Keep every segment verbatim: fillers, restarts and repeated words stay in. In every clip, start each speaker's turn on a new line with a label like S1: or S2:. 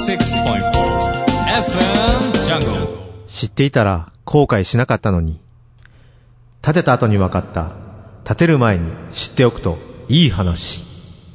S1: シックスポイントフォー エフエム ジャングル。
S2: 知っていたら後悔しなかったのに。建てた後に分かった。建てる前に知っておくといい話。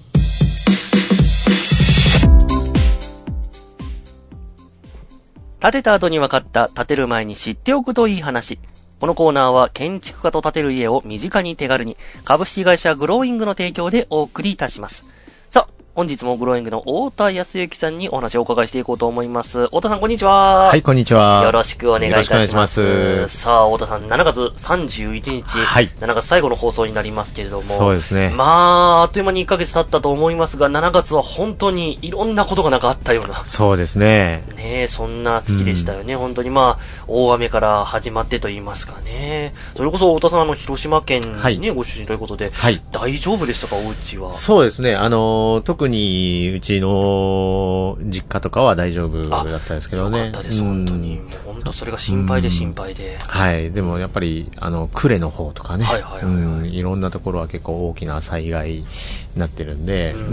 S3: 建てた後に分かった、建てる前に知っておくといい話。このコーナーは建築家と建てる家を身近に手軽に、株式会社グローイングの提供でお送りいたします。さあ、本日もグローイングの太田康之さんにお話をお伺いしていこうと思います。太田さん、こんにちは。
S2: はい、こんにちは。
S3: よろしくお願いいたします。よろしくお願いします。さあ、太田さん、しちがつさんじゅういちにち、はい、しちがつ最後の放送になりますけれども、
S2: そうですね。
S3: まあ、あっという間にいっかげつ経ったと思いますが、しちがつは本当にいろんなことがなんかあったような。
S2: そうですね。
S3: ねえ、そんな月でしたよね。うん、本当にまあ、大雨から始まってと言いますかね。それこそ太田さん、あの、広島県にね、はい、ご出身ということで、はい、大丈夫でしたか、お家は。
S2: そうですね。あの、特に、うちの実家とかは大丈夫だったんですけどね。
S3: よかったです、本当に。もう本当それが心配で心配で。
S2: はい。でもやっぱり、あの、呉の方とかね。はいはいはい、はい、うん。いろんなところは結構大きな災害になってるんで、うん。うん、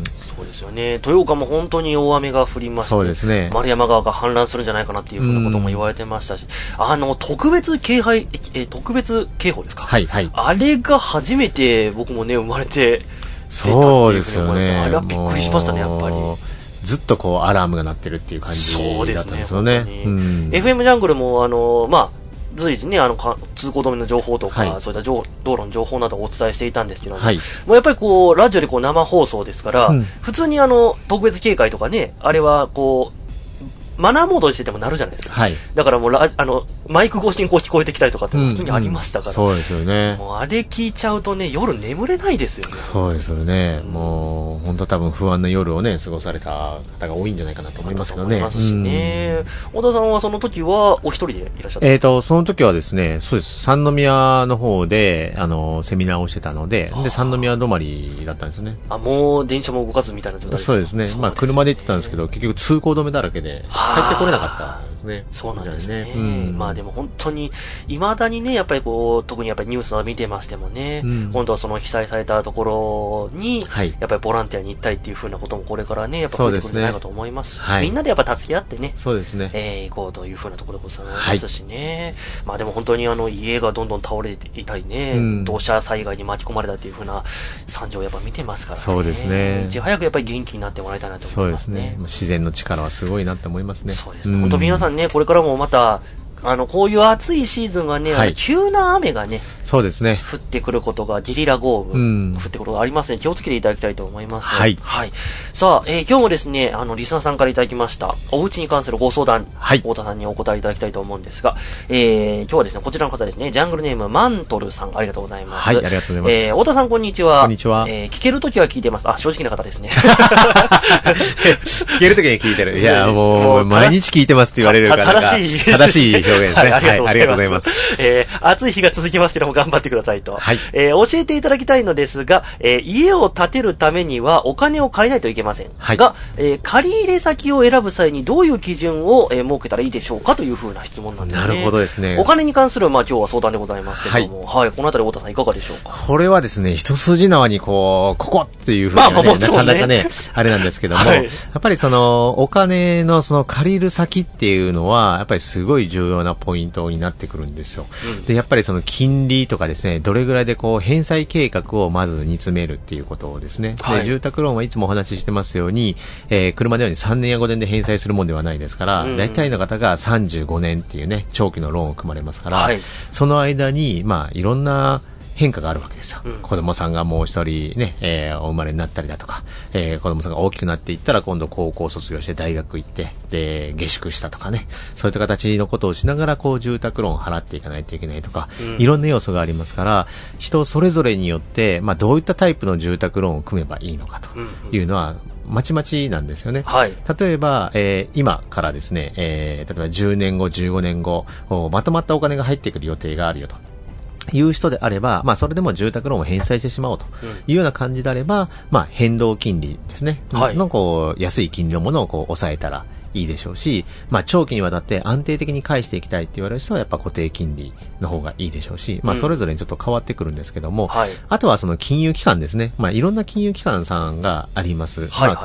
S3: そうですよね。豊岡も本当に大雨が降りまして、そうですね。丸山川が氾濫するんじゃないかなっていうふうなことも言われてましたし、うん、あの、特別警報、え、特別警報ですか？はいはい。あれが初めて僕もね、生まれて、
S2: そうですよね。
S3: あれはびっくりしましたね、やっぱり。
S2: ずっとこうアラームが鳴ってるっていう感じだったんですよね。そうですね。うん、
S3: エフエム ジャングルもあのまあ随時ねあの通行止めの情報とか、はい、そういった道路の情報などをお伝えしていたんですけども、はい、もうやっぱりこうラジオでこう生放送ですから、うん、普通にあの特別警戒とかねあれはこうマナーモードにしててもなるじゃないですか。はい、だからもうラあのマイク越しにこう聞こえてきたりとかって普通にありましたから、
S2: うんうん、そうですよね。
S3: もうあれ聞いちゃうとね夜眠れないですよね。
S2: そうですよね。うん、もう本当多分不安な夜をね過ごされた方が多いんじゃないかなと思いますけどね。
S3: 思いますしね。小田さんはその時はお一人でいらっしゃったんですか？
S2: えっとその時はですね、そうです三宮の方であのセミナーをしてたので、で三宮止まりだったんですよね。
S3: あもう電車も動かずみたいな状態ですか？
S2: そうですね。まあ車で行ってたんですけど結局通行止めだらけで帰ってこれなかった。ね、
S3: そうなんですね。うん、まあでも本当に未だにねやっぱりこう特にやっぱりニュースを見てましてもね、うん、今度はその被災されたところに、はい、やっぱりボランティアに行ったりっていう風なこともこれからねやっぱ増えてくるんじゃないかと思いますし、はい、みんなでやっぱ助け合ってね、そうですね、えー、行こうという風なところでございますしね。はい、まあでも本当にあの家がどんどん倒れていたりね、うん、土砂災害に巻き込まれたっていう風な惨状をやっぱ見てますからね。
S2: そうですね。
S3: いち早くやっぱり元気になってもらいたいなと思いますね。そうですね。
S2: 自然の力はすごいなって思いますね。
S3: そうですね。うん、本当皆さんねこれからもまたあのこういう暑いシーズンはね、はい、急な雨がね、
S2: そうですね、
S3: 降ってくることがゲリラ豪雨、うん、降ってくることがありますので気をつけていただきたいと思います。はい。はい。さあ、えー、今日もですね、あのリスナーさんからいただきましたお家に関するご相談、はい、太田さんにお答えいただきたいと思うんですが、えー、今日はですねこちらの方ですね、ジャングルネームマントルさんありがとうございます。
S2: はい、ありがとうございます。
S3: えー、太田さんこんにちは。
S2: こんにちは。
S3: えー、聞けるときは聞いてます。あ、正直な方ですね。
S2: 聞けるときに聞いてる。いやもう毎日聞いてますって言われるから
S3: 正しい
S2: 正しい表現ですね。はい、はい、ありがとうございます。
S3: えー、暑い日が続きますけども頑張ってくださいと。はい。えー、教えていただきたいのですが、えー、家を建てるためにはお金を借りないといけません。はい。が、えー、借り入れ先を選ぶ際にどういう基準を、えー、設けたらいいでしょうかというふうな質問なんですね。
S2: なるほどですね。
S3: お金に関する、まあ今日は相談でございますけども、はい。はい、このあたり太田さんいかがでしょうか。
S2: これはですね、一筋縄にこう、ここっていうふうに、ね、まあまあもちろんね、なかなかね、あれなんですけども、はい、やっぱりその、お金のその借りる先っていうのは、やっぱりすごい重要なポイントになってくるんですよ。うん、でやっぱりその金利とかですね、どれぐらいでこう返済計画をまず煮詰めるっていうことをですね、はい、で住宅ローンはいつもお話ししてますように、えー、車のようにさんねんやごねんで返済するもんではないですから、うん、大体の方がさんじゅうごねんっていうね長期のローンを組まれますから、はい、その間にまあいろんな変化があるわけですよ。うん、子供さんがもう一人ね、えー、お生まれになったりだとか、えー、子供さんが大きくなっていったら今度高校卒業して大学行って、で、下宿したとかね、そういった形のことをしながらこう住宅ローンを払っていかないといけないとか、うん、いろんな要素がありますから、人それぞれによって、まあどういったタイプの住宅ローンを組めばいいのかというのは、まちまちなんですよね。はい、例えば、えー、今からですね、えー、例えばじゅうねんご、じゅうごねんご、まとまったお金が入ってくる予定があるよと。いう人であれば、まあそれでも住宅ローンを返済してしまおうというような感じであれば、まあ変動金利ですね。はい、のこう安い金利のものをこう抑えたらいいでしょうし、まあ長期にわたって安定的に返していきたいって言われる人はやっぱ固定金利の方がいいでしょうし、まあそれぞれにちょっと変わってくるんですけども、うん、はい、あとはその金融機関ですね。まあいろんな金融機関さんがあります。はいはいはい、まあ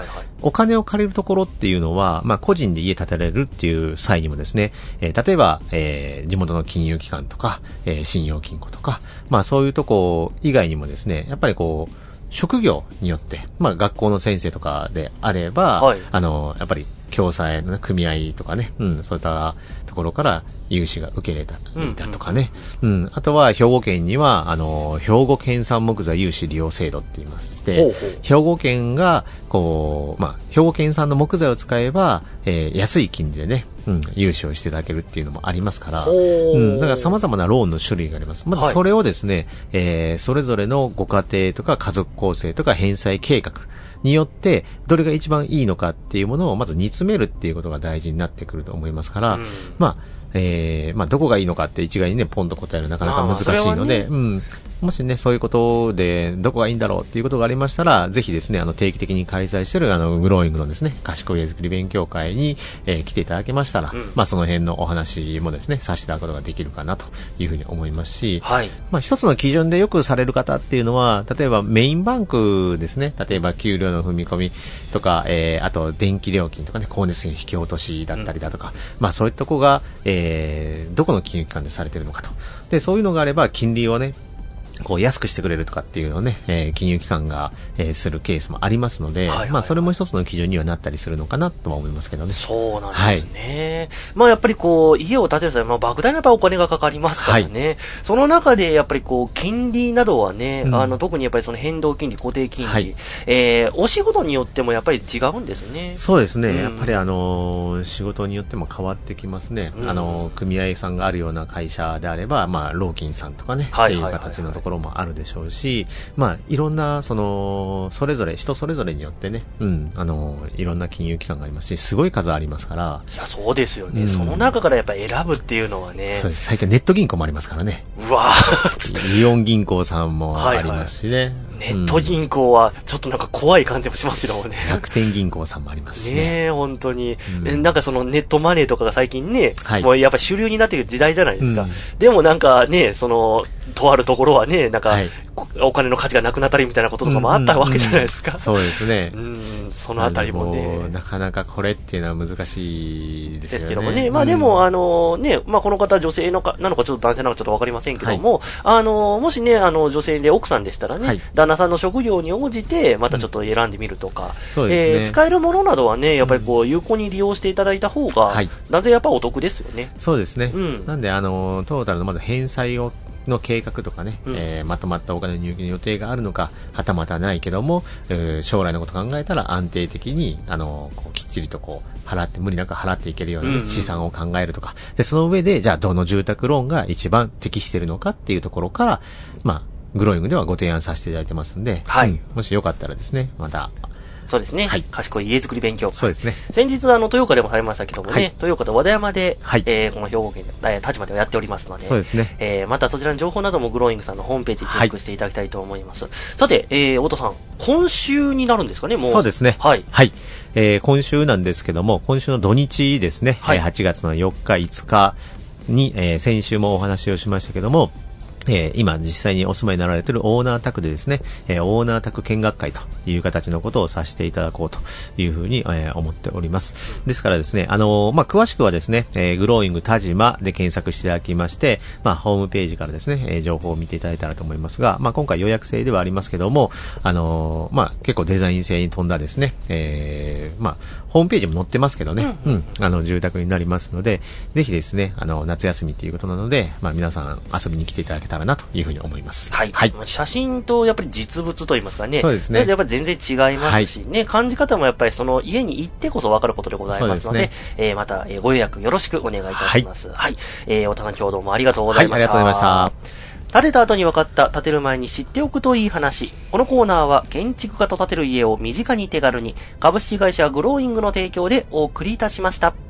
S2: お金を借りるところっていうのは、まあ、個人で家建てられるっていう際にもですね、えー、例えば、えー、地元の金融機関とか、えー、信用金庫とか、まあ、そういうとこ以外にもですね、やっぱりこう、職業によって、まあ、学校の先生とかであれば、はい、あの、やっぱり、共済の組合とかね、うん、そういったところから融資が受けれたりだとかね、うん、うんうん、あとは兵庫県には、あの、兵庫県産木材融資利用制度って言いまして、ほうほう、兵庫県が、こう、まあ、兵庫県産の木材を使えば、えー、安い金利でね、うん、融資をしていただけるっていうのもありますから、うん、だから様々なローンの種類があります。まずそれをですね、はい、えー、それぞれのご家庭とか家族構成とか返済計画、によってどれが一番いいのかっていうものをまず煮詰めるっていうことが大事になってくると思いますから、うん、まあ、えー、まあどこがいいのかって一概にねポンと答えるのなかなか難しいので、ね、うん、もしねそういうことでどこがいいんだろうっていうことがありましたら、ぜひですねあの定期的に開催しているあのグローイングのですね賢い家づくり勉強会に、えー、来ていただけましたら、うん、まあその辺のお話もですねさせていただくことができるかなというふうに思いますし、はい、まあ一つの基準でよくされる方っていうのは、例えばメインバンクですね、例えば給料の踏み込みとか、えー、あと電気料金とかね光熱費引き落としだったりだとか、うん、まあそういったとこが、えー、どこの金融機関でされているのかと。でそういうのがあれば金利をねこう安くしてくれるとかっていうのをね、えー、金融機関が、えー、するケースもありますので、はいはいはい、まあそれも一つの基準にはなったりするのかなとは思いますけどね。
S3: そうなんですね。はい、まあやっぱりこう家を建てる際、まあ莫大なやっぱお金がかかりますからね。はい、その中でやっぱりこう金利などはね、うん、あの特にやっぱりその変動金利、固定金利、はい、えー、お仕事によってもやっぱり違うんですね。
S2: そうですね。うん、やっぱりあのー、仕事によっても変わってきますね。うん、あのー、組合さんがあるような会社であれば、まあ労金さんとかね、はいはいはいはい、っていう形のところもあるでしょうし、まあ、いろんな、その、それぞれ、人それぞれによってね、うん、あの、いろんな金融機関がありますし、すごい数ありますから。
S3: いや、そうですよね。うん、その中からやっぱり選ぶっていうのはね。
S2: そうです。最近ネット銀行もありますからね。
S3: うわぁ。
S2: イオン銀行さんもありますしね。はいはい、
S3: ネット銀行はちょっとなんか怖い感じもしますけどもね。
S2: 楽天銀行さんもありますしね。
S3: ねえ、本当に、うん。なんかそのネットマネーとかが最近ね、はい、もうやっぱり主流になっている時代じゃないですか。うん、でもなんかね、その、とあるところはね、なんか、はい、お金の価値がなくなったりみたいなこととかもあったわけじゃないですか。うんうんうん、
S2: そうですね。
S3: うん、そのあたりもね。
S2: もなかなかこれっていうのは難しいですよね。
S3: ですけどもね。まあでも、うん、あのね、まあこの方女性のか、なのかちょっと男性なのかちょっとわかりませんけども、はい、あの、もしね、あの女性で奥さんでしたらね、はい、旦那さんの職業に応じて、またちょっと選んでみるとか、うんえー、使えるものなどはね、やっぱりこう、有効に利用していただいた方が、はい、なぜやっぱお得ですよね。
S2: そうですね。うん、なんで、あの、トータルのまず返済を、の計画とかね、うんえー、まとまったお金の入金の予定があるのか、はたまたないけども、えー、将来のことを考えたら安定的に、あの、こうきっちりとこう、払って、無理なく払っていけるような、ねうんうん、資産を考えるとか、で、その上で、じゃあどの住宅ローンが一番適しているのかっていうところから、まあ、グローイングではご提案させていただいてますんで、はいうん、もしよかったらですね、また、
S3: そうですね。はい。賢い家づくり勉強会。
S2: そうですね。
S3: 先日、あの、豊岡でもされましたけどもね、はい、豊岡と和田山で、はい、えー、この兵庫県で、立場ではやっておりますので、
S2: そうですね。
S3: えー、またそちらの情報などもグローイングさんのホームページチェックしていただきたいと思います。はい、さて、えー、太田さん、今週になるんですかね、もう。
S2: そうですね。
S3: はい。
S2: はい。えー、今週なんですけども、今週の土日ですね、はい、はちがつのよっか、いつかに、えー、先週もお話をしましたけども、えー、今実際にお住まいになられているオーナー宅でですね、えー、オーナー宅見学会という形のことをさせていただこうというふうに、えー、思っております。ですからですね、あのー、まあ、詳しくはですね、えー、グローイング田島で検索していただきまして、まあ、ホームページからですね、えー、情報を見ていただいたらと思いますが、まあ、今回予約制ではありますけども、あのー、まあ、結構デザイン性に富んだですね、えー、まあ、ホームページも載ってますけどね、うん、うん、あの、住宅になりますので、ぜひですね、あの、夏休みということなので、まあ、皆さん遊びに来ていただけたらなというふうに思います。
S3: はい。はい、写真とやっぱり実物といいますかね。
S2: そうですね。
S3: やっぱり全然違いますし、はい、ね、感じ方もやっぱりその家に行ってこそ分かることでございますので、でね、えー、また、えー、ご予約よろしくお願いいたします。はい。はい、えー、おたな今日どうもありがとうございました。
S2: はい、ありがとうございました。
S3: 建てた後に分かった建てる前に知っておくといい話。このコーナーは建築家と建てる家を身近に手軽に株式会社グローイングの提供でお送りいたしました。